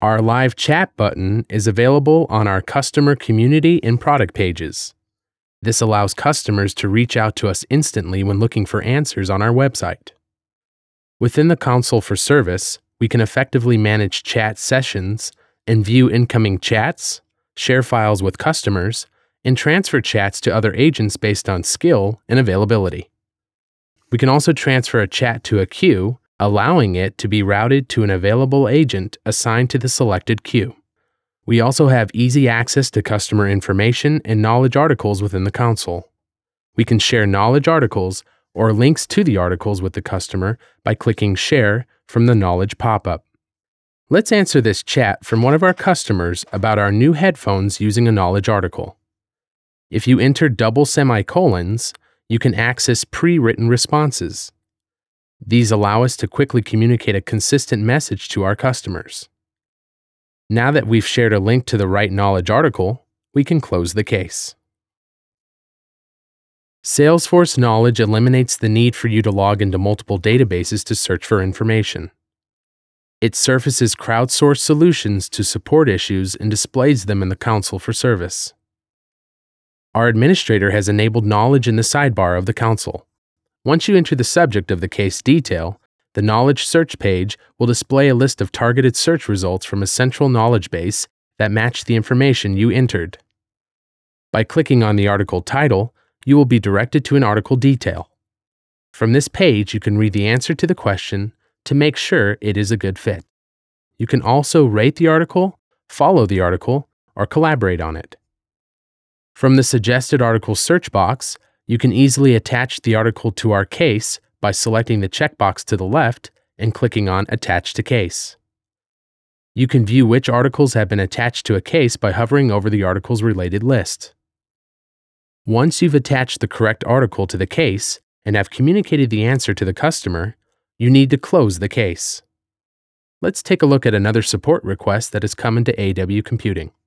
Our live chat button is available on our customer community and product pages. This allows customers to reach out to us instantly when looking for answers on our website. Within the console for service, we can effectively manage chat sessions and view incoming chats, share files with customers, and transfer chats to other agents based on skill and availability. We can also transfer a chat to a queue, allowing it to be routed to an available agent assigned to the selected queue. We also have easy access to customer information and knowledge articles within the console. We can share knowledge articles or links to the articles with the customer by clicking Share from the Knowledge pop-up. Let's answer this chat from one of our customers about our new headphones using a knowledge article. If you enter double semicolons, you can access pre-written responses. These allow us to quickly communicate a consistent message to our customers. Now that we've shared a link to the right knowledge article, we can close the case. Salesforce Knowledge eliminates the need for you to log into multiple databases to search for information. It surfaces crowdsourced solutions to support issues and displays them in the console for service. Our administrator has enabled knowledge in the sidebar of the console. Once you enter the subject of the case detail, the Knowledge search page will display a list of targeted search results from a central knowledge base that match the information you entered. By clicking on the article title, you will be directed to an article detail. From this page, you can read the answer to the question to make sure it is a good fit. You can also rate the article, follow the article, or collaborate on it. From the suggested article search box, you can easily attach the article to our case by selecting the checkbox to the left and clicking on Attach to Case. You can view which articles have been attached to a case by hovering over the article's related list. Once you've attached the correct article to the case and have communicated the answer to the customer, you need to close the case. Let's take a look at another support request that has come into AW Computing.